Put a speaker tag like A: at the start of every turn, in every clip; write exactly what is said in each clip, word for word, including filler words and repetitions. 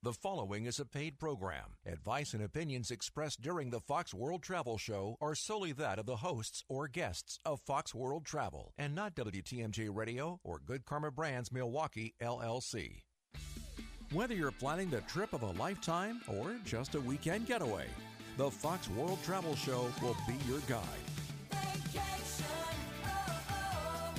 A: The following is a paid program. Advice and opinions expressed during the Fox World Travel Show are solely that of the hosts or guests of Fox World Travel and not W T M J Radio or Good Karma Brands Milwaukee, L L C. Whether you're planning the trip of a lifetime or just a weekend getaway, the Fox World Travel Show will be your guide.
B: Vacation, oh, oh.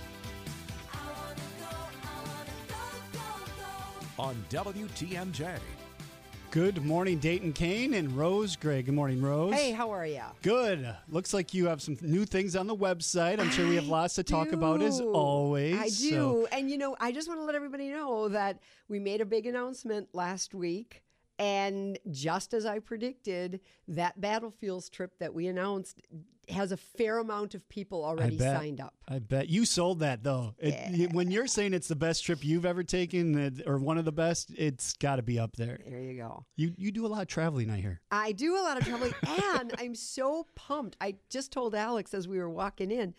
B: I wanna go, I wanna go, go, go.
A: On W T M J.
C: Good morning, Dayton Kane and Rose Gray. Good morning, Rose.
D: Hey, how are you?
C: Good. Looks like you have some new things on the website. I'm sure we have lots to talk about as always.
D: I do.
C: So.
D: And, you know, I just want to let everybody know that we made a big announcement last week. And just as I predicted, that Battlefields trip that we announced has a fair amount of people already
C: I bet,
D: signed up.
C: I bet. You sold that, though. It,
D: Yeah.
C: When you're saying it's the best trip you've ever taken it- or one of the best, it's got to be up there.
D: There you go.
C: You you do a lot of traveling, I hear.
D: I do a lot of traveling, and I'm so pumped. I just told Alex as we were walking in,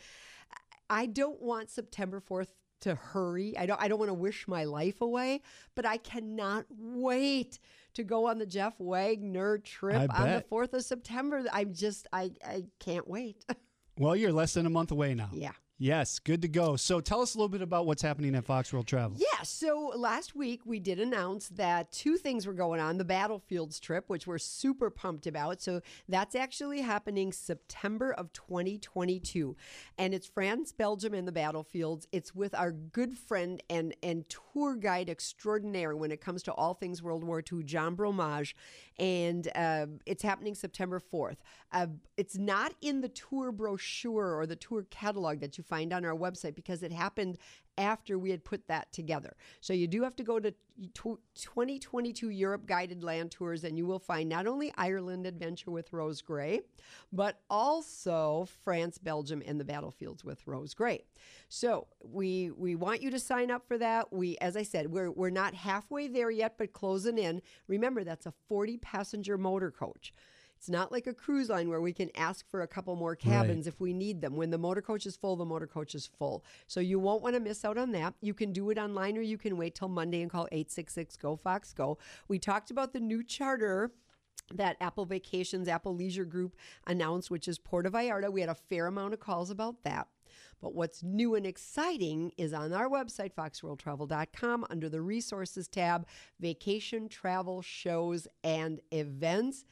D: I don't want September fourth to hurry. I don't I don't want to wish my life away, but I cannot wait to go on the Jeff Wagner trip
C: I
D: on the
C: bet.
D: fourth of September. I'm just I I can't wait.
C: Well, you're less than a month away now.
D: Yeah.
C: Yes, good to go. So tell us a little bit about what's happening at Fox World Travel.
D: Yeah, so last week we did announce that two things were going on. The Battlefields trip, which we're super pumped about. So that's actually happening September of twenty twenty-two. And it's France, Belgium, and the Battlefields. It's with our good friend and, and tour guide extraordinaire when it comes to all things World War Two, John Bromage. And uh, it's happening September fourth. Uh, it's not in the tour brochure or the tour catalog that you find on our website because it happened after we had put that together. So you do have to go to twenty twenty-two Europe Guided Land Tours, and you will find not only Ireland Adventure with Rose Gray, but also France, Belgium, and the Battlefields with Rose Gray. So we we want you to sign up for that. We, as I said, we're we're not halfway there yet, but closing in. Remember, that's a forty passenger motor coach. It's not like a cruise line where we can ask for a couple more cabins
C: Right.
D: if we need them. When the motor coach is full, the motor coach is full. So you won't want to miss out on that. You can do it online, or you can wait till Monday and call eight six six, G O, Fox, Go. We talked about the new charter that Apple Vacations, Apple Leisure Group announced, which is Puerto Vallarta. We had a fair amount of calls about that. But what's new and exciting is on our website, fox world travel dot com, under the Resources tab, Vacation, Travel, Shows, and Events.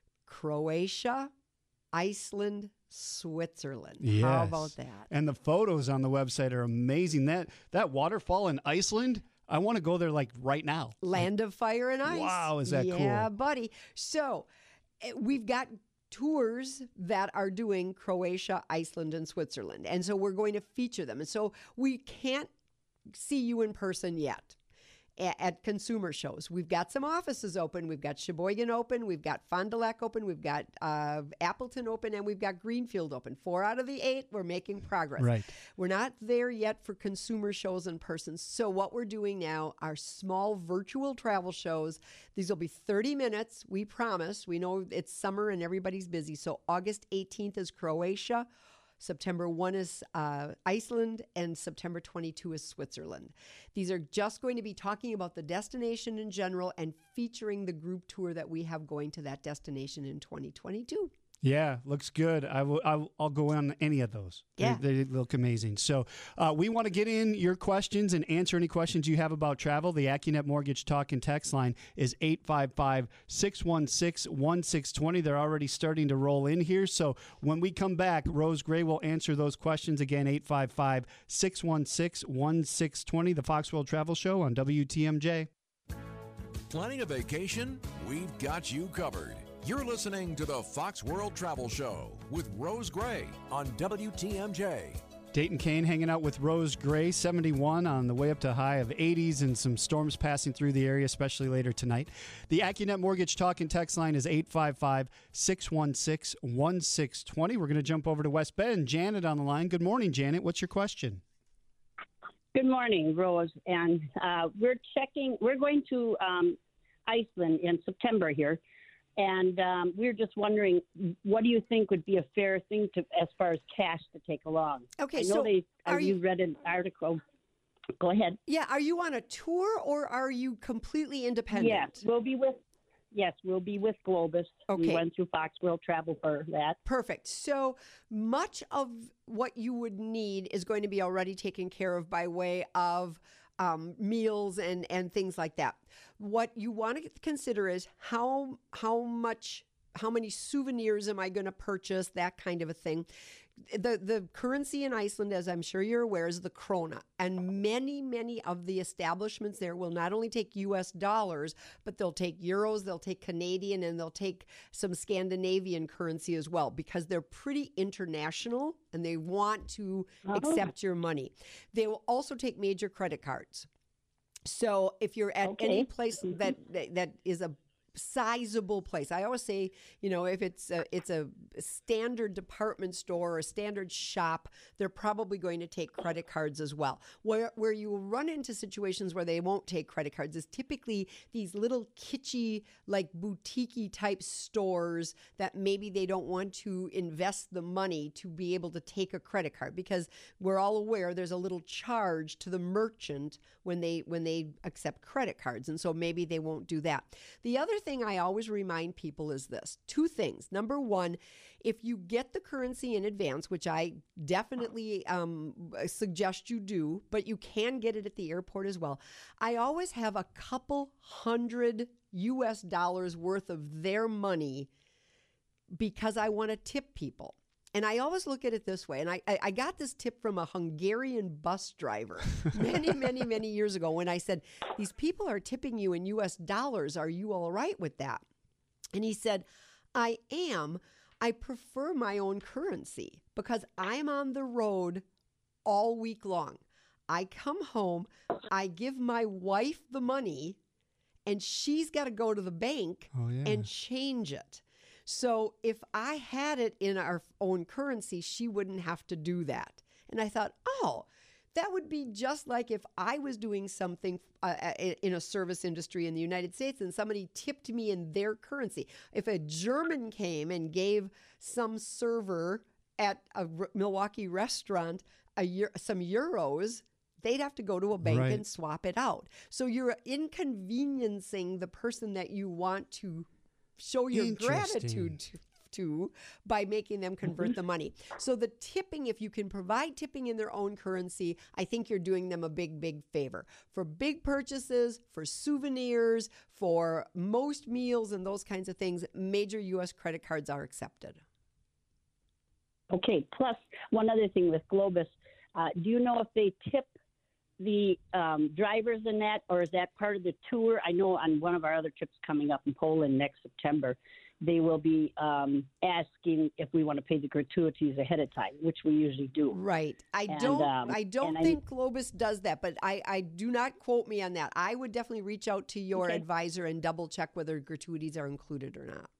D: Croatia, Iceland, Switzerland. How
C: Yes.
D: about that?
C: And the photos on the website are amazing. That that waterfall in Iceland, I want to go there like right now.
D: Land of Fire and Ice.
C: Wow, is that cool?
D: Yeah, buddy. So eh, we've got tours that are doing Croatia, Iceland, and Switzerland. And so we're going to feature them. And so we can't see you in person yet at consumer shows. We've got some offices open. We've got Sheboygan open. We've got Fond du Lac open. We've got uh, Appleton open, and we've got Greenfield open. Four out of the eight, we're making progress.
C: Right.
D: We're not there yet for consumer shows in person. So what we're doing now are small virtual travel shows. These will be thirty minutes. We promise. We know it's summer and everybody's busy. So August eighteenth is Croatia. September first is uh, Iceland, and September twenty-second is Switzerland. These are just going to be talking about the destination in general and featuring the group tour that we have going to that destination in twenty twenty-two.
C: Yeah, looks good. I will. I will I'll go on any of those.
D: Yeah.
C: they, they look amazing. So uh, we want to get in your questions and answer any questions you have about travel. The AccuNet Mortgage Talk and Text line is eight five five, six one six, one six two zero. They're already starting to roll in here. So when we come back, Rose Gray will answer those questions again. eight five five, six one six, one six two zero. The Fox World Travel Show on W T M J.
A: Planning a vacation? We've got you covered. You're listening to the Fox World Travel Show with Rose Gray on W T M J.
C: Dayton Kane hanging out with Rose Gray, seventy-one on the way up to a high of eighties and some storms passing through the area, especially later tonight. The AccuNet Mortgage Talk and Text line is eight five five, six one six, one six two zero. We're going to jump over to West Bend. Janet on the line. Good morning, Janet. What's your question?
E: Good morning, Rose. And uh, we're checking, we're going to um, Iceland in September here. And um, we're just wondering, what do you think would be a fair thing to, as far as cash to take along?
D: Okay,
E: I know
D: so
E: they,
D: are
E: you
D: you-
E: read an article Go ahead.
D: Yeah, are you on a tour or are you completely independent?
E: Yes, we'll be with. Yes, we'll be with Globus.
D: Okay.
E: We went through Fox World Travel for that.
D: Perfect. So much of what you would need is going to be already taken care of by way of um, meals and, and things like that. What you want to consider is how how much how many souvenirs am I going to purchase, that kind of a thing. The the currency in Iceland, as I'm sure you're aware, is the krona. And many, many of the establishments there will not only take U S dollars, but they'll take euros, they'll take Canadian, and they'll take some Scandinavian currency as well, because they're pretty international and they want to
E: Oh.
D: accept your money. They will also take major credit cards. So if you're at any
E: Okay.
D: place that, that that is a sizable place, I always say, you know, if it's a, it's a standard department store or a standard shop, they're probably going to take credit cards as well. Where where you will run into situations where they won't take credit cards is typically these little kitschy, like boutique-y type stores that maybe they don't want to invest the money to be able to take a credit card, because we're all aware there's a little charge to the merchant when they when they accept credit cards, and so maybe they won't do that. The other thing I always remind people is this: two things. Number one, if you get the currency in advance, which I definitely um, suggest you do, but you can get it at the airport as well, I always have a couple hundred U S dollars worth of their money because I want to tip people. And I always look at it this way. And I, I, I got this tip from a Hungarian bus driver many, many, many years ago when I said, these people are tipping you in U S dollars. Are you all right with that? And he said, I am. I prefer my own currency because I'm on the road all week long. I come home, I give my wife the money, and she's got to go to the bank
C: Oh, yeah.
D: and change it. So if I had it in our own currency, she wouldn't have to do that. And I thought, oh, that would be just like if I was doing something uh, in a service industry in the United States and somebody tipped me in their currency. If a German came and gave some server at a R- Milwaukee restaurant a year, some euros, they'd have to go to a bank
C: Right.
D: and swap it out. So you're inconveniencing the person that you want to show your
C: Interesting.
D: gratitude to, to by making them convert the money. So the tipping, if you can provide tipping in their own currency, I think you're doing them a big, big favor. For big purchases, for souvenirs, for most meals and those kinds of things, major U S credit cards are accepted.
E: Okay. Plus, one other thing with Globus, uh, do you know if they tip the um, drivers in that, or is that part of the tour? I know on one of our other trips coming up in Poland next September, they will be um, asking if we want to pay the gratuities ahead of time, which we usually do.
D: Right. I
E: And,
D: don't
E: um,
D: I don't
E: and I-
D: think Globus does that, but I, I do not quote me on that. I would definitely reach out to your
E: Okay.
D: advisor and double check whether gratuities are included or not.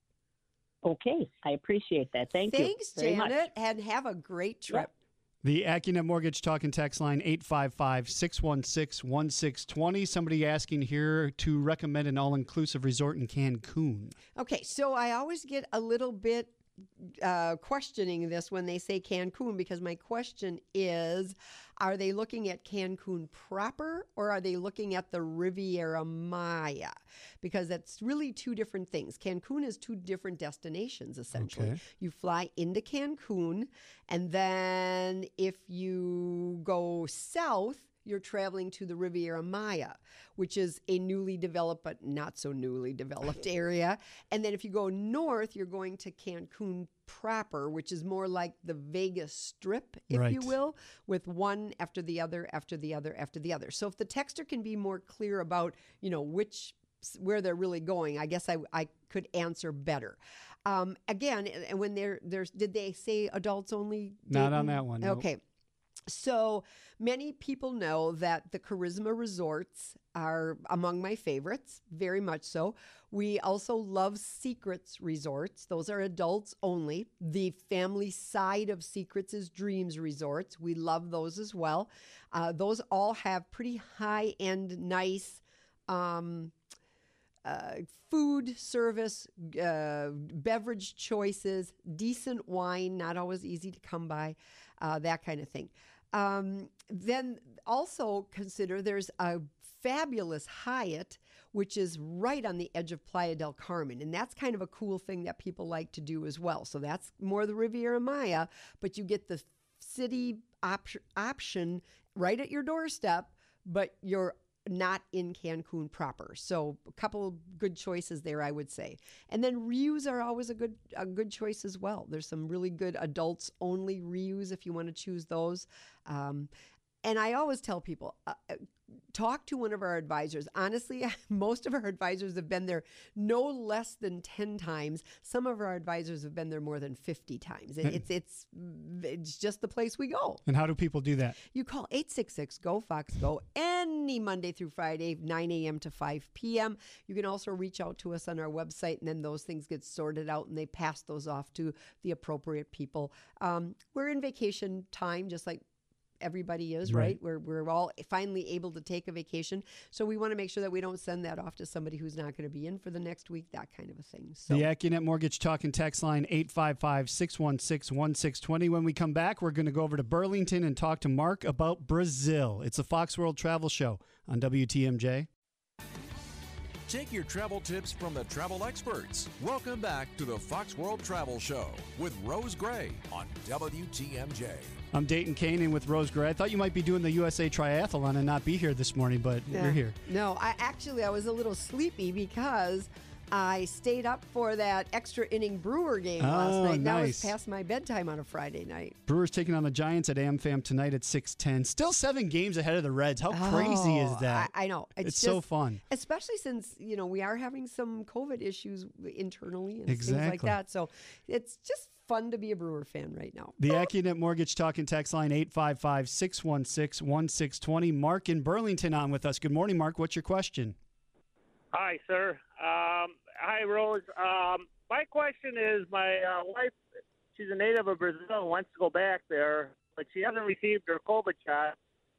E: Okay. I appreciate that. Thank
D: Thanks,
E: you. very much.
D: Janet, and have a great trip.
C: The AccuNet Mortgage Talk and Text line, eight five five, six one six, one six two zero. Somebody asking here to recommend an all-inclusive resort in Cancun.
D: Okay, so I always get a little bit uh, questioning this when they say Cancun, because my question is, are they looking at Cancun proper or are they looking at the Riviera Maya? Because that's really two different things. Cancun is two different destinations, essentially.
C: Okay.
D: You fly into Cancun, and then if you go south, you're traveling to the Riviera Maya, which is a newly developed but not so newly developed area. And then if you go north, you're going to Cancun proper, which is more like the Vegas Strip, if you
C: Right.
D: will, with one after the other, after the other, after the other. So if the texter can be more clear about, you know, which where they're really going, I guess I, I could answer better. Um, again, and when they're there's, did they say adults only?
C: Not on
D: Dayton?
C: that one, nope.
D: Okay. So many people know that the Charisma resorts are among my favorites, very much so. We also love Secrets resorts. Those are adults only. The family side of Secrets is Dreams resorts. We love those as well. Uh, those all have pretty high-end, nice um, uh, food service, uh, beverage choices, decent wine, not always easy to come by, uh, that kind of thing. Um, then also consider there's a fabulous Hyatt, which is right on the edge of Playa del Carmen. And that's kind of a cool thing that people like to do as well. So that's more the Riviera Maya, but you get the city op- option right at your doorstep, but you're not in Cancun proper. So a couple good choices there, I would say. And then reus are always a good a good choice as well. There's some really good adults only reus if you want to choose those. Um, and I always tell people, uh, talk to one of our advisors. Honestly, most of our advisors have been there no less than ten times. Some of our advisors have been there more than fifty times. It, it's it's it's just the place we go.
C: And how do people do that?
D: You call eight six six, G O, Fox, Go any Monday through Friday, nine a.m. to five p.m. You can also reach out to us on our website, and then those things get sorted out, and they pass those off to the appropriate people. Um, we're in vacation time, just like everybody is, right?
C: Right.
D: We're, we're all finally able to take a vacation. So we want to make sure that we don't send that off to somebody who's not going to be in for the next week, that kind of a thing. So
C: The AccuNet Mortgage Talk and Text line, eight five five, six one six, one six two zero. When we come back, we're going to go over to Burlington and talk to Mark about Brazil. It's a Fox World Travel Show on W T M J.
A: Take your travel tips from the travel experts. Welcome back to the Fox World Travel Show with Rose Gray on W T M J.
C: I'm Dayton Kane in with Rose Gray. I thought you might be doing the U S A Triathlon and not be here this morning, but
D: Yeah.
C: you're here.
D: No, I actually I was a little sleepy because I stayed up for that extra inning Brewer game last
C: Oh,
D: night. Now it's
C: nice.
D: past my bedtime on a Friday night.
C: Brewers taking on the Giants at AmFam tonight at six ten. Still seven games ahead of the Reds. How crazy is
D: Oh,
C: that?
D: I, I know. It's,
C: It's so
D: just-
C: fun.
D: Especially since, you know, we are having some COVID issues internally and things like
C: Exactly.
D: that. So it's just fun to be a Brewer fan right now.
C: The AccuNet Mortgage Talk and Text line, eight five five, six one six, one six two zero. Mark in Burlington on with us. Good morning, Mark. What's your question?
F: Hi, sir. Um, hi, Rose. Um, my question is, my uh, wife, she's a native of Brazil, wants to go back there, but she hasn't received her COVID shot.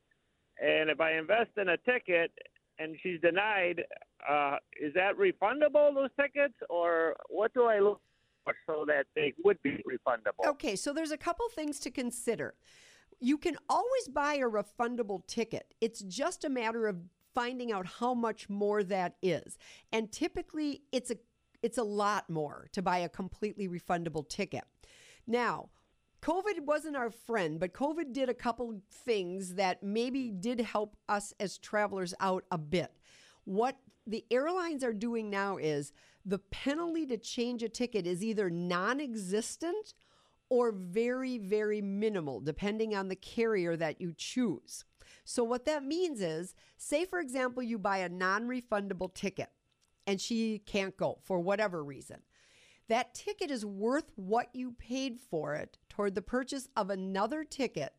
F: And if I invest in a ticket and she's denied, uh, is that refundable, those tickets, or what do I look for so that they would be refundable?
D: Okay, so there's a couple things to consider. You can always buy a refundable ticket. It's just a matter of finding out how much more that is. And typically it's a it's a lot more to buy a completely refundable ticket. Now, COVID wasn't our friend, but COVID did a couple things that maybe did help us as travelers out a bit. What the airlines are doing now is the penalty to change a ticket is either non-existent or very, very minimal, depending on the carrier that you choose. So what that means is, say, for example, you buy a non-refundable ticket and she can't go for whatever reason. That ticket is worth what you paid for it toward the purchase of another ticket.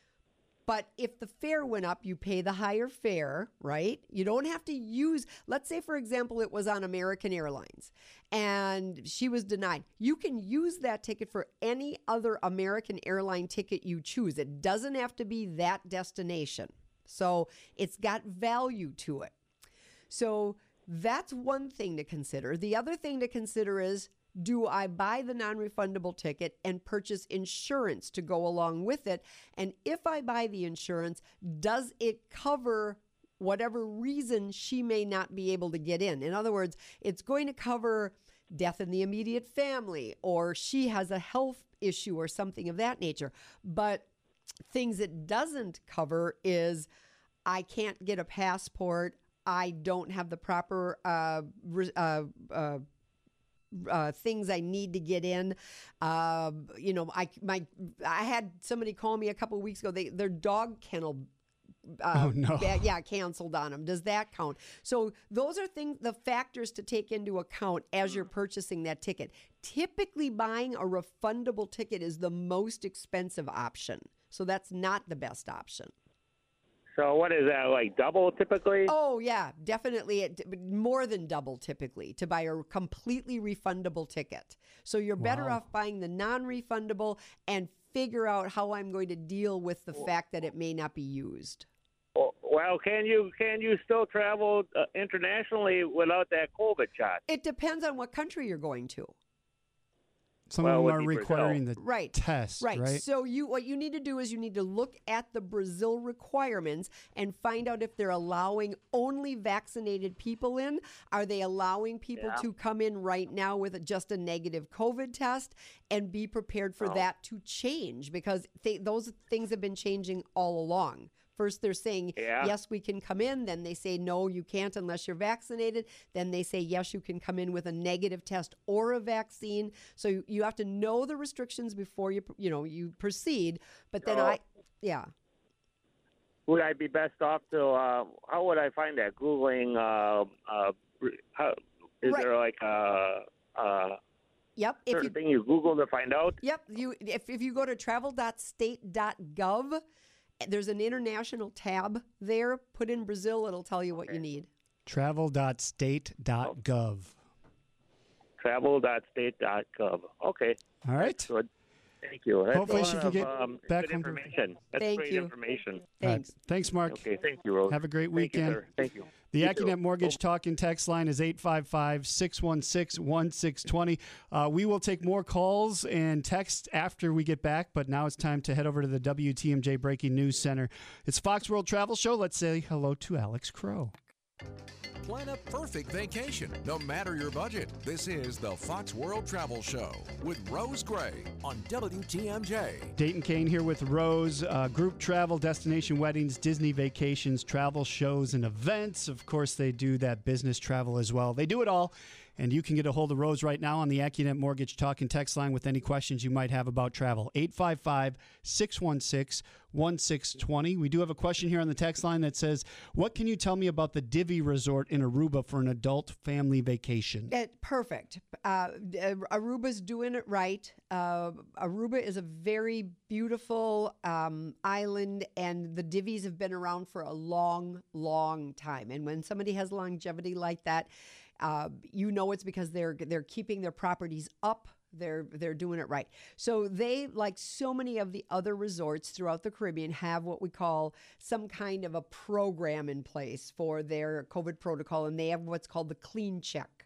D: But if the fare went up, you pay the higher fare, right? You don't have to use, let's say, for example, it was on American Airlines and she was denied. You can use that ticket for any other American airline ticket you choose. It doesn't have to be that destination. So it's got value to it. So that's one thing to consider. The other thing to consider is, do I buy the non-refundable ticket and purchase insurance to go along with it? And if I buy the insurance, does it cover whatever reason she may not be able to get in? In other words, it's going to cover death in the immediate family, or she has a health issue or something of that nature. But things it doesn't cover is, I can't get a passport, I don't have the proper uh, uh, uh, Uh, things I need to get in. Uh, you know, I my I had somebody call me a couple of weeks ago. They their dog kennel. Uh,
C: Oh, no.
D: ba- yeah, canceled on them. Does that count? So those are things, the factors to take into account as you're purchasing that ticket. Typically, buying a refundable ticket is the most expensive option. So that's not the best option.
F: So what is that, like double typically?
D: Oh, yeah, definitely. It, more than double typically to buy a completely refundable ticket. So you're better
C: Wow.
D: off buying the non-refundable and figure out how I'm going to deal with the fact that it may not be used.
F: Well, can you can you still travel uh, internationally without that COVID shot?
D: It depends on what country you're going to.
C: Some
F: Well,
C: of them
F: would
C: are
F: be Brazil.
C: requiring the
D: Right.
C: test,
D: Right.
C: right?
D: So you what you need to do is you need to look at the Brazil requirements and find out if they're allowing only vaccinated people in. Are they allowing people
F: Yeah.
D: to come in right now with a, just a negative COVID test, and be prepared for
F: Oh.
D: that to change, because they, those things have been changing all along. First, they're saying,
F: Yeah.
D: yes, we can come in. Then they say, no, you can't unless you're vaccinated. Then they say, yes, you can come in with a negative test or a vaccine. So you, you have to know the restrictions before you, you know, you proceed. But then
F: So-
D: I, yeah.
F: Would I be best off to? Uh, how would I find that? Googling. Uh, uh, how, is
D: Right.
F: there like a, a
D: Yep. If
F: certain
D: you,
F: thing you Google to find out?
D: yep. You, if, if you go to travel dot state dot gov, there's an international tab there. Put in Brazil. It'll tell you what you need.
C: travel dot state dot gov.
F: travel dot state dot gov. Okay.
C: All right.
F: That's good. Thank you. That's
C: Hopefully
F: a
C: she
F: lot
C: can
F: of,
C: get
F: um,
C: back
F: good
C: home to-
F: information. That's
D: Thank
F: great
D: you.
F: information.
C: All right.
D: Thanks.
C: Thanks, Mark.
F: Okay. Thank you, Rose.
C: Have a great
F: Thank
C: weekend.
F: you, sir. Thank you.
C: The
F: You too.
C: AccuNet Mortgage Talk and Text line is eight five five, six one six, one six two zero. Uh, we will take more calls and texts after we get back, but now it's time to head over to the W T M J Breaking News Center. It's Fox World Travel Show. Let's say hello to Alex Crow.
A: Plan a perfect vacation, no matter your budget. This is the Fox World Travel Show with Rose Gray on W T M J.
C: Dayton Kane here with Rose. Uh, group travel, destination weddings, Disney vacations, travel shows, and events. Of course, they do that business travel as well. They do it all. And you can get a hold of Rose right now on the AccuNet Mortgage Talk and Text line with any questions you might have about travel. eight five five, six one six, one six two zero. We do have a question here on the text line that says, what can you tell me about the Divi Resort in Aruba for an adult family vacation?
D: Uh, perfect. Uh, Aruba's doing it right. Uh, Aruba is a very beautiful um, island, and the Divis have been around for a long, long time. And when somebody has longevity like that, uh, you know it's because they're they're keeping their properties up. They're they're doing it right. So they, like so many of the other resorts throughout the Caribbean, have what we call some kind of a program in place for their COVID protocol, and they have what's called the Clean Check.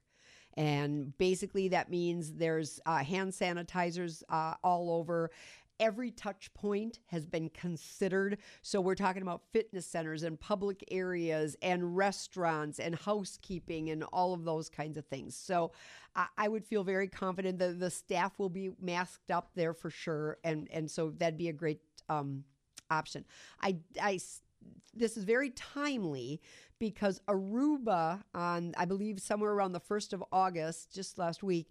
D: And basically that means there's uh, hand sanitizers uh, all over. Every touch point has been considered. So we're talking about fitness centers and public areas and restaurants and housekeeping and all of those kinds of things. So I, I would feel very confident that the staff will be masked up there for sure. And, and so that'd be a great um, option. I, I, this is very timely because Aruba on, I believe, somewhere around the first of August, just last week,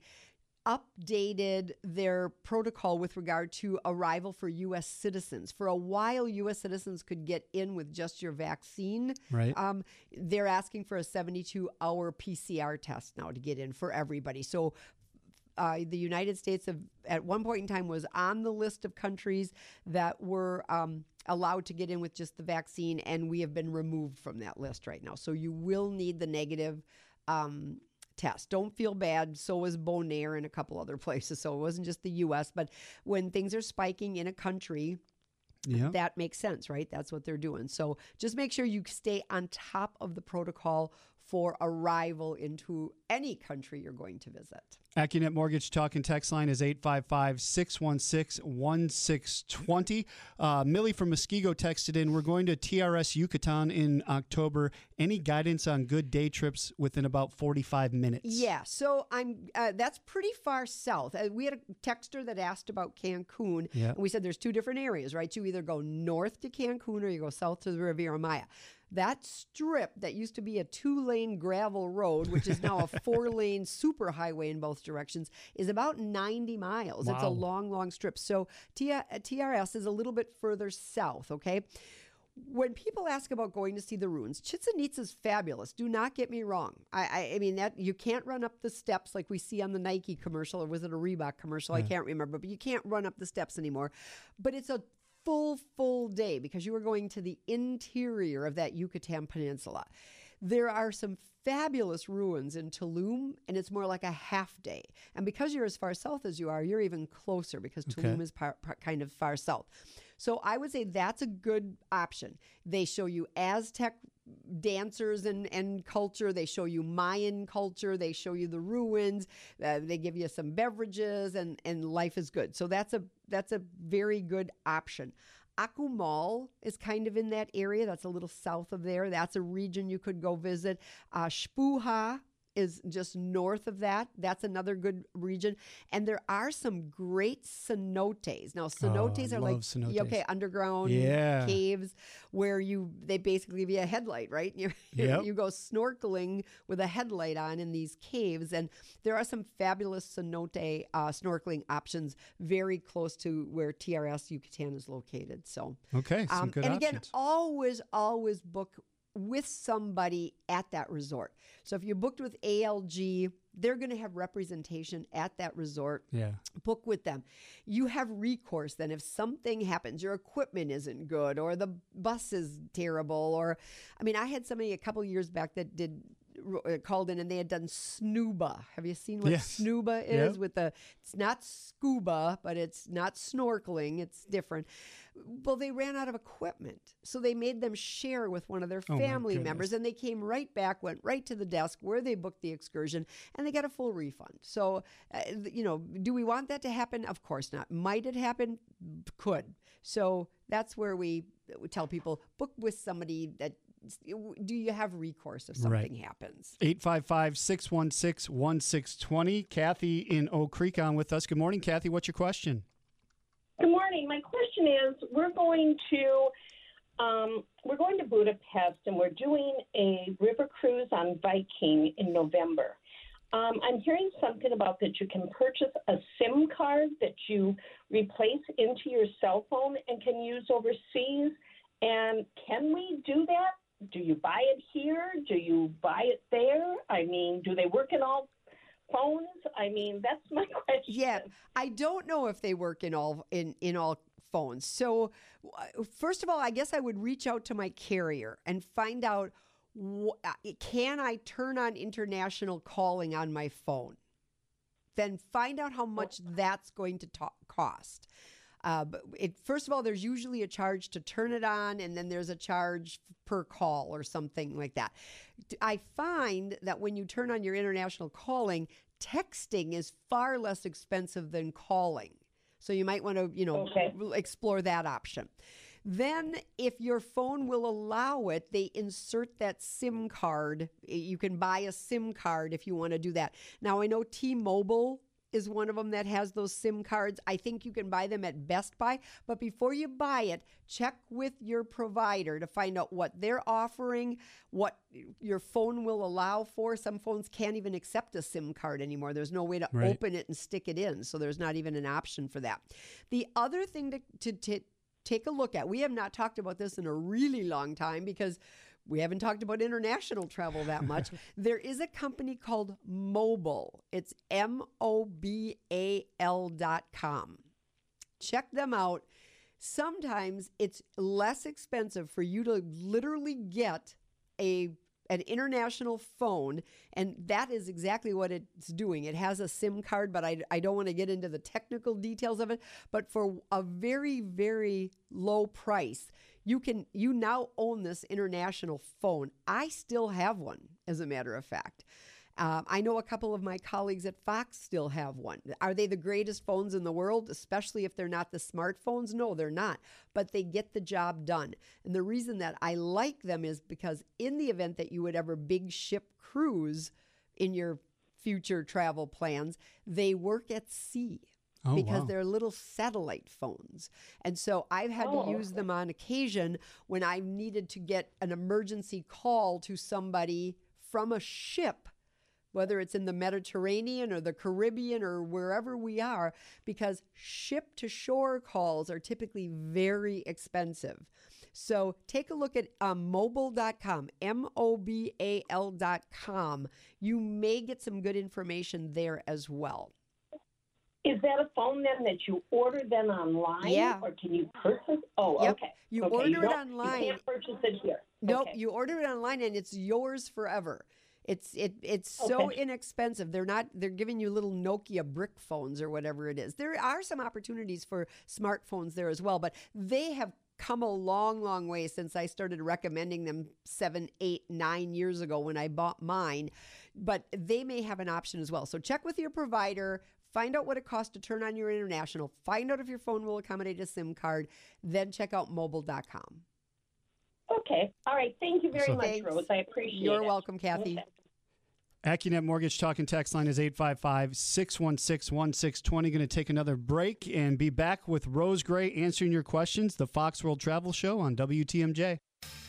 D: updated their protocol with regard to arrival for U S citizens. For a while, U S citizens could get in with just your vaccine.
C: Right.
D: Um, they're asking for a seventy-two hour P C R test now to get in for everybody. So uh, the United States have, at one point in time, was on the list of countries that were um, allowed to get in with just the vaccine, and we have been removed from that list right now. So you will need the negative um test. Don't feel bad. So was Bonaire and a couple other places. So it wasn't just the U S, but when things are spiking in a country,
C: Yeah.
D: that makes sense, right? That's what they're doing. So just make sure you stay on top of the protocol for arrival into any country you're going to visit.
C: AccuNet Mortgage Talk and Text line is eight five five, six one six, one six two zero. Uh, Millie from Muskego texted in, we're going to T R S Yucatan in October. Any guidance on good day trips within about forty-five minutes?
D: Yeah, so I'm. Uh, that's pretty far south. Uh, we had a texter that asked about Cancun,
C: Yeah.
D: and we said there's two different areas, right? You either go north to Cancun or you go south to the Riviera Maya. That strip that used to be a two-lane gravel road, which is now a four-lane superhighway in both directions, is about ninety miles. It's a
C: Wow.
D: long, long strip. So T- TRS is a little bit further south, okay? When people ask about going to see the ruins, Chichen Itza is fabulous. Do not get me wrong. I, I, I mean, that you can't run up the steps like we see on the Nike commercial, or was it a Reebok commercial? I can't remember, but you can't run up the steps anymore. But it's a full, full day because you are going to the interior of that Yucatan Peninsula. There are some fabulous ruins in Tulum, and it's more like a half day. And because you're as far south as you are, you're even closer because
C: Okay.
D: Tulum is par, par, kind of far south. So I would say that's a good option. They show you Aztec dancers and, and culture. They show you Mayan culture. They show you the ruins. Uh, they give you some beverages, and, and life is good. So that's a that's a very good option. Akumal is kind of in that area. That's a little south of there. That's a region you could go visit. Uh, Spuha is just north of that. That's another good region. And there are some great cenotes. Now, cenotes
C: Oh, I
D: are like
C: love cenotes.
D: yeah, okay, underground
C: Yeah.
D: caves where you they basically give you a headlight, right? You,
C: Yep.
D: you go snorkeling with a headlight on in these caves, and there are some fabulous cenote uh, snorkeling options very close to where T R S Yucatan is located. So,
C: Okay, some
D: um,
C: good
D: and
C: options.
D: again, always, always book with somebody at that resort. So if you booked with A L G, they're going to have representation at that resort.
C: yeah.
D: Book with them. You have recourse then if something happens, your equipment isn't good or the bus is terrible. Or, I mean, I had somebody a couple years back that did uh, called in and they had done snuba. Have you seen what
C: Yes.
D: snuba is?
C: Yep.
D: With the, it's not scuba, but it's not snorkeling. It's different. Well, they ran out of equipment. So they made them share with one of their
C: Oh, my
D: family
C: goodness.
D: members. And they came right back, went right to the desk where they booked the excursion, and they got a full refund. So, uh, you know, do we want that to happen? Of course not. Might it happen? Could. So that's where we, we tell people, book with somebody that, do you have recourse if
C: Right.
D: something happens?
C: eight five five, six one six, one six two zero. Kathy in Oak Creek on with us. Good morning, Kathy. What's your question?
G: Good morning. My question is, we're going to um, we're going to Budapest, and we're doing a river cruise on Viking in November. Um, I'm hearing something about that you can purchase a SIM card that you replace into your cell phone and can use overseas. And can we do that? Do you buy it here? Do you buy it there? I mean, do they work in all phones? I mean, that's my question.
D: Yeah, I don't know if they work in all in in all phones. So, uh, first of all, I guess I would reach out to my carrier and find out wh- uh, can I turn on international calling on my phone? Then find out how much that's going to ta- cost. Uh, but it, first of all, there's usually a charge to turn it on, and then there's a charge per call or something like that. I find that when you turn on your international calling, texting is far less expensive than calling. So you might want to, you know,
G: Okay.
D: explore that option. Then, if your phone will allow it, they insert that SIM card. You can buy a SIM card if you want to do that. Now, I know T-Mobile is one of them that has those SIM cards. I think you can buy them at Best Buy. But before you buy it, check with your provider to find out what they're offering, what your phone will allow for. Some phones can't even accept a SIM card anymore. There's no way to
C: Right.
D: open it and stick it in. So there's not even an option for that. The other thing to, to, to take a look at, we have not talked about this in a really long time because we haven't talked about international travel that much. There is a company called Mobile. It's M O B A L dot com. Check them out. Sometimes it's less expensive for you to literally get a an international phone, and that is exactly what it's doing. It has a SIM card, but I, I don't want to get into the technical details of it. But for a very, very low price, you can you now own this international phone. I still have one, as a matter of fact. Um, I know a couple of my colleagues at Fox still have one. Are they the greatest phones in the world, especially if they're not the smartphones? No, they're not. But they get the job done. And the reason that I like them is because in the event that you would ever big ship cruise in your future travel plans, they work at sea.
C: Oh,
D: because
C: wow.
D: they're little satellite phones. And so I've had
G: Oh.
D: to use them on occasion when I needed to get an emergency call to somebody from a ship, whether it's in the Mediterranean or the Caribbean or wherever we are, because ship to shore calls are typically very expensive. So take a look at um, mobile dot com, M O B A L dot com. You may get some good information there as well.
G: Is that a phone then that you order then online?
D: Yeah.
G: Or can you purchase? Oh,
D: Yep.
G: okay.
D: You
G: Okay,
D: order it
G: don't-
D: online.
G: You can't purchase it here.
D: Nope,
G: Okay.
D: you order it online and it's yours forever. It's it it's so
G: Okay.
D: inexpensive. They're not they're giving you little Nokia brick phones or whatever it is. There are some opportunities for smartphones there as well, but they have come a long, long way since I started recommending them seven, eight, nine years ago when I bought mine. But they may have an option as well. So check with your provider. Find out what it costs to turn on your international. Find out if your phone will accommodate a SIM card. Then check out mobile dot com.
G: Okay. All right. Thank you very
C: So-
G: much,
D: Thanks.
G: Rose. I appreciate it.
D: You're welcome, Kathy.
G: Okay.
C: AccuNet Mortgage Talk and Text line is eight five five, six one six, one six two zero. Going to take another break and be back with Rose Gray answering your questions. The Fox World Travel Show on W T M J.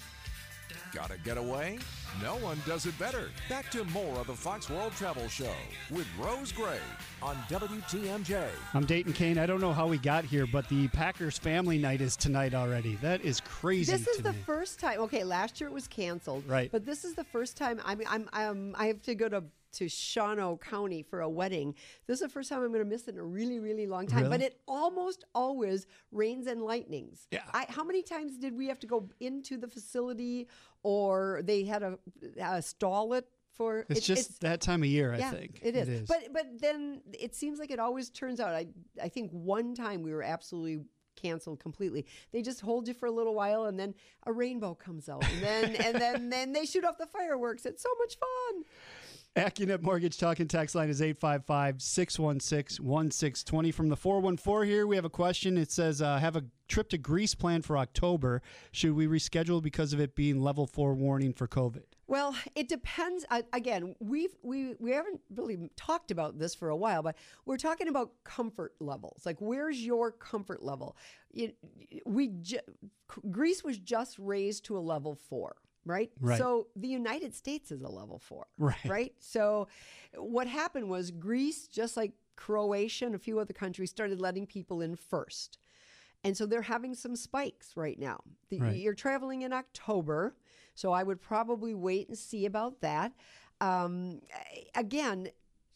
A: Gotta get away? No one does it better. Back to more of the Fox World Travel Show with Rose Gray on W T M J.
C: I'm Dayton Kane. I don't know how we got here, but the Packers family night is tonight already. That is crazy
D: This is
C: to
D: the
C: me.
D: first time. Okay, last year it was canceled.
C: Right.
D: But this is the first time. I mean, I'm, I'm, I have to go to to Shawano County for a wedding. This is the first time I'm going to miss it in a really, really long time.
C: Really?
D: But it almost always rains and lightnings.
C: Yeah.
D: I, how many times did we have to go into the facility, or they had to uh, stall it for?
C: It's
D: it-
C: just that time of year, I
D: yeah,
C: think.
D: it is. But but then it seems like it always turns out. I I think one time we were absolutely canceled completely. They just hold you for a little while, and then a rainbow comes out, and then and then then they shoot off the fireworks. It's so much fun.
C: AccuNet Mortgage Talk and Text line is eight five five, six one six, one six two zero. From the four one four here, we have a question. It says, uh, have a trip to Greece planned for October. Should we reschedule because of it being level four warning for COVID?
D: Well, it depends. Uh, again, we've we we haven't really talked about this for a while, but we're talking about comfort levels. Like, where's your comfort level? You, we ju- Greece was just raised to a level four. Right?
C: Right.
D: So the United States is a level four.
C: Right.
D: Right. So what happened was Greece, just like Croatia and a few other countries, started letting people in first. And so they're having some spikes right now. The,
C: Right.
D: You're traveling in October, so I would probably wait and see about that. Um, again,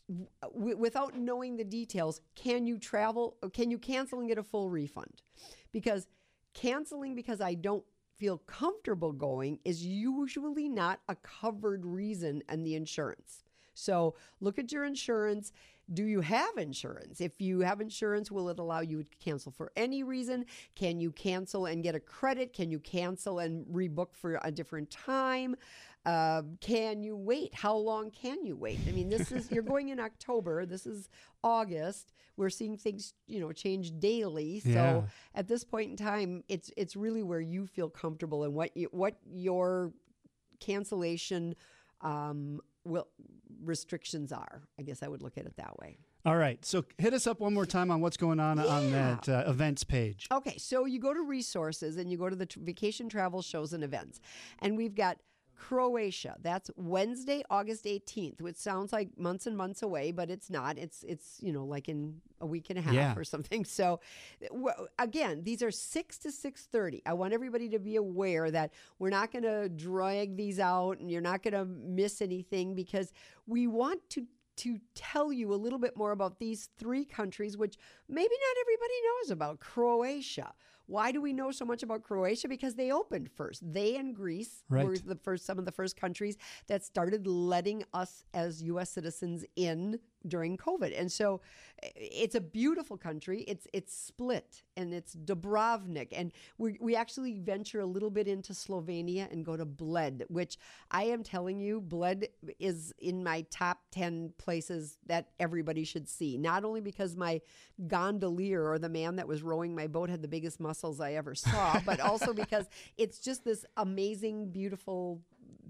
D: w- without knowing the details, can you travel? Can you cancel and get a full refund? Because canceling because I don't feel comfortable going is usually not a covered reason in the insurance. So look at your insurance. Do you have insurance? If you have insurance, will it allow you to cancel for any reason? Can you cancel and get a credit? Can you cancel and rebook for a different time? Uh, can you wait? How long can you wait? I mean, this is, you're going in October. This is August. We're seeing things, you know, change daily. So
C: Yeah.
D: at this point in time, it's it's really where you feel comfortable and what you, what your cancellation um, will restrictions are. I guess I would look at it that way.
C: All right. So hit us up one more time on what's going on on
D: Yeah.
C: that uh, events page.
D: Okay, so you go to resources and you go to the t- vacation travel shows and events, and we've got Croatia. That's Wednesday, August eighteenth, which sounds like months and months away, but it's not. It's, it's you know, like in a week and a half
C: Yeah.
D: or something. So, w- again, these are six to six thirty. I want everybody to be aware that we're not going to drag these out and you're not going to miss anything, because we want to to tell you a little bit more about these three countries, which maybe not everybody knows about. Croatia. Why do we know so much about Croatia? Because they opened first. They and Greece
C: Right.
D: were the first, some of the first countries that started letting us as U S citizens in during COVID. And so it's a beautiful country. It's it's Split and it's Dubrovnik. And we we actually venture a little bit into Slovenia and go to Bled, which I am telling you, Bled is in my top ten places that everybody should see. Not only because my gondolier, or the man that was rowing my boat, had the biggest muscles I ever saw, but also because it's just this amazing, beautiful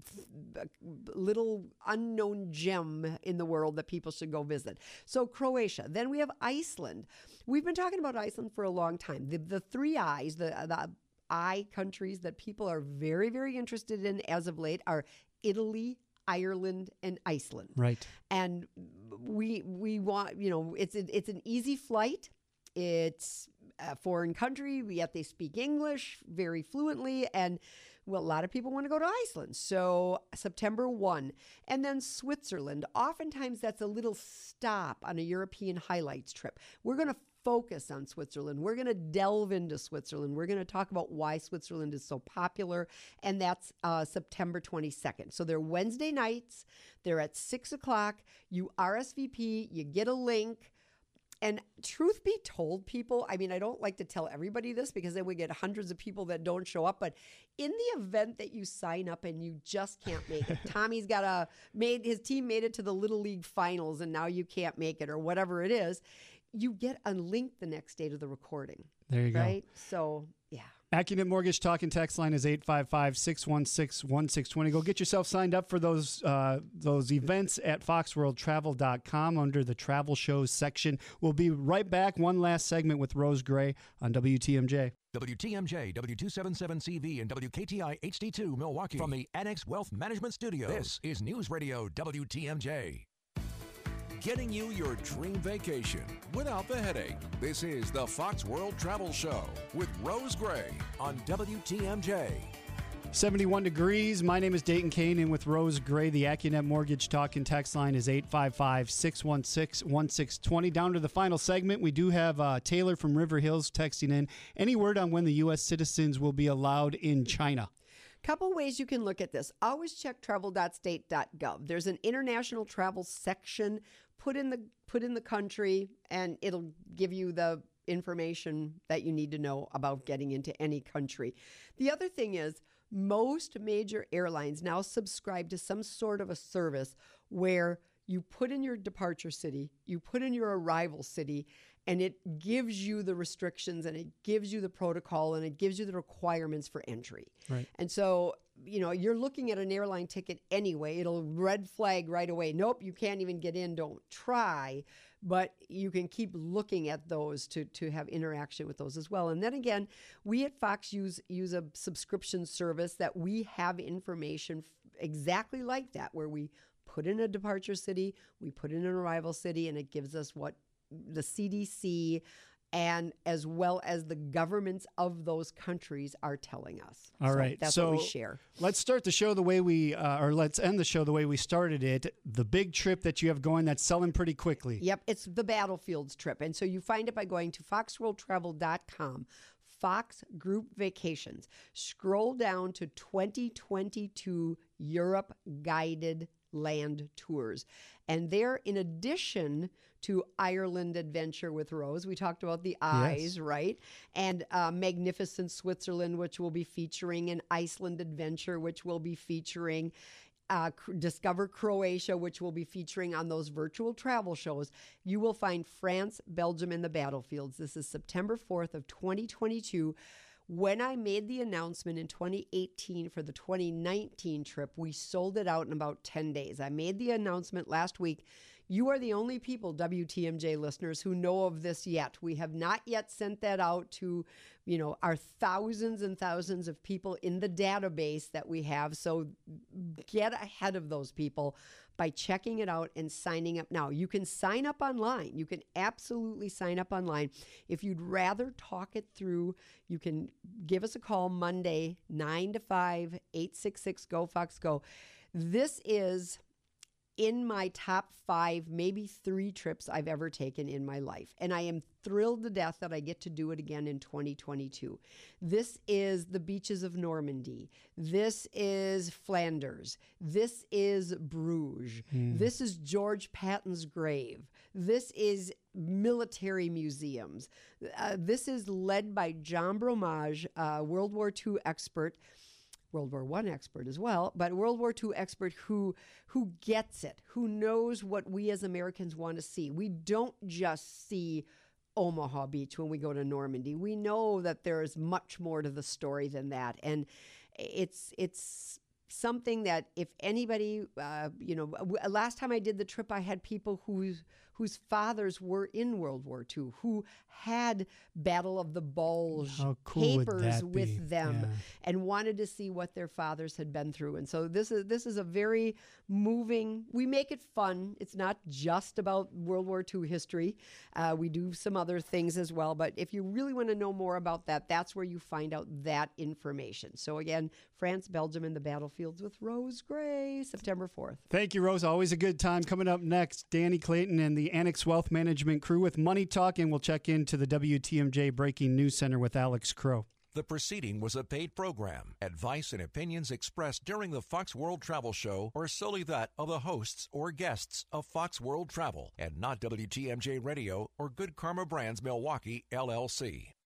D: little unknown gem in the world that people should go visit. So Croatia. Then we have Iceland. We've been talking about Iceland for a long time. The, the three I's, the, the I countries that people are very, very interested in as of late are Italy, Ireland, and Iceland.
C: Right.
D: And we we want, you know, it's it's an easy flight. It's a foreign country, yet they speak English very fluently. And well, a lot of people want to go to Iceland. So September first. And then Switzerland. Oftentimes that's a little stop on a European highlights trip. We're going to focus on Switzerland. We're going to delve into Switzerland. We're going to talk about why Switzerland is so popular. And that's uh, September twenty-second. So they're Wednesday nights. They're at six o'clock. You R S V P. You get a link. And truth be told, people, I mean, I don't like to tell everybody this because then we get hundreds of people that don't show up. But in the event that you sign up and you just can't make it, Tommy's got a made his team made it to the Little League finals and now you can't make it or whatever it is, you get a link the next day to the recording.
C: There you go.
D: Right? So, yeah.
C: AccuNet Mortgage talk and text line is eight five five, six one six, one six two zero. Go get yourself signed up for those uh, those events at fox world travel dot com under the travel shows section. We'll be right back. One last segment with Rose Gray on W T M J.
A: W T M J, W two seventy-seven C V, and W K T I H D two Milwaukee. From the Annex Wealth Management Studio, this is News Radio W T M J. Getting you your dream vacation without the headache. This is the Fox World Travel Show with Rose Gray on W T M J.
C: seventy-one degrees. My name is Dayton Kane, and with Rose Gray, the AccuNet Mortgage talk and text line is eight five five, six one six, one six two zero. Down to the final segment, we do have uh, Taylor from River Hills texting in. Any word on when the U S citizens will be allowed in China?
D: Couple ways you can look at this. Always check travel dot state dot gov. There's an international travel section. Put in the put in the country, and it'll give you the information that you need to know about getting into any country. The other thing is most major airlines now subscribe to some sort of a service where you put in your departure city, you put in your arrival city, and it gives you the restrictions and it gives you the protocol and it gives you the requirements for entry.
C: Right.
D: And so, you know, you're looking at an airline ticket anyway. It'll red flag right away. Nope, you can't even get in. Don't try. But you can keep looking at those to, to have interaction with those as well. And then again, we at Fox use use a subscription service that we have information f- exactly like that, where we put in a departure city, we put in an arrival city, and it gives us what the C D C and as well as the governments of those countries are telling us.
C: All
D: so
C: right.
D: That's
C: so
D: what we share.
C: Let's start the show the way we, uh, or let's end the show the way we started it. The big trip that you have going that's selling pretty quickly.
D: Yep. It's the Battlefields trip. And so you find it by going to fox world travel dot com. Fox Group Vacations. Scroll down to twenty twenty-two Europe Guided Land Tours. And there, in addition to Ireland Adventure with Rose, we talked about the eyes,
C: Yes.
D: right? And uh, Magnificent Switzerland, which will be featuring, an Iceland Adventure, which will be featuring, uh, Discover Croatia, which will be featuring on those virtual travel shows. You will find France, Belgium, and the Battlefields. This is September fourth of twenty twenty-two. When I made the announcement in twenty eighteen for the twenty nineteen trip, we sold it out in about ten days. I made the announcement last week. You are the only people, W T M J listeners, who know of this yet. We have not yet sent that out to, you know, our thousands and thousands of people in the database that we have. So get ahead of those people by checking it out and signing up now. You can sign up online. You can absolutely sign up online. If you'd rather talk it through, you can give us a call Monday, nine to five, eight six six, G O Fox Go. This is in my top five, maybe three trips I've ever taken in my life. And I am thrilled to death that I get to do it again in twenty twenty-two. This is the beaches of Normandy. This is Flanders. This is Bruges. Mm. This is George Patton's grave. This is military museums. Uh, this is led by John Bromage, uh, World War Two expert, World War One expert as well, but World War Two expert who who gets it, who knows what we as Americans want to see. We don't just see Omaha Beach when we go to Normandy. We know that there is much more to the story than that, and it's it's something that if anybody, uh, you know, w- last time I did the trip, I had people whose whose fathers were in World War Two, who had Battle of the Bulge
C: How cool would
D: papers
C: that be?
D: with them,
C: Yeah.
D: and wanted to see what their fathers had been through. And so this is this is a very moving. We make it fun. It's not just about World War Two history. Uh, we do some other things as well. But if you really want to know more about that, that's where you find out that information. So again, France, Belgium, and the Battlefields with Rose Gray, September fourth.
C: Thank you, Rose. Always a good time. Coming up next, Danny Clayton and the Annex Wealth Management crew with Money Talk, and we'll check into the W T M J Breaking News Center with Alex Crow.
A: The proceeding was a paid program. Advice and opinions expressed during the Fox World Travel Show are solely that of the hosts or guests of Fox World Travel and not W T M J Radio or Good Karma Brands Milwaukee, L L C.